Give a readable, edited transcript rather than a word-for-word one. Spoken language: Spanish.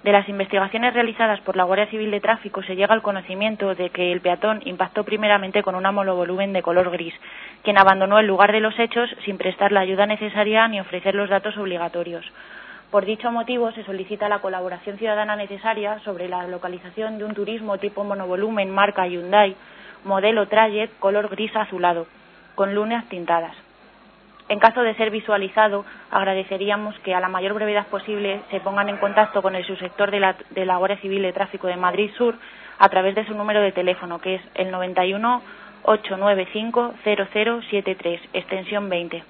De las investigaciones realizadas por la Guardia Civil de Tráfico se llega al conocimiento de que el peatón impactó primeramente con una monovolumen de color gris, quien abandonó el lugar de los hechos sin prestar la ayuda necesaria ni ofrecer los datos obligatorios. Por dicho motivo, se solicita la colaboración ciudadana necesaria sobre la localización de un turismo tipo monovolumen marca Hyundai, modelo Traject, color gris azulado, con lunas tintadas. En caso de ser visualizado, agradeceríamos que a la mayor brevedad posible se pongan en contacto con el subsector de la Guardia Civil de Tráfico de Madrid Sur a través de su número de teléfono, que es el 91 895 0073, extensión 20.